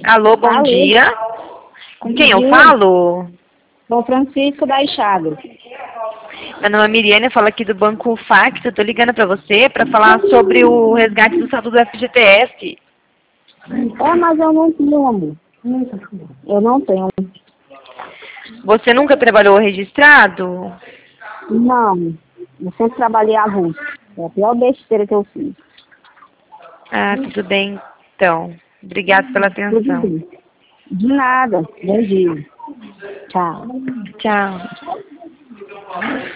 Alô, bom Alô? dia. Com quem eu dia. falo? Sou Francisco da Enxágua. Meu nome é Miriane, eu falo aqui do Banco Fax. Eu tô ligando pra você pra falar sobre o resgate do saldo do FGTS. Mas eu não tenho, amor. Eu não tenho. Você nunca trabalhou registrado? Não. Eu sempre trabalhei avulso. É a pior besteira que eu fiz. Ah, tudo bem, então. Obrigada pela Tudo atenção. bem. De nada. Bom dia. Tchau. Tchau.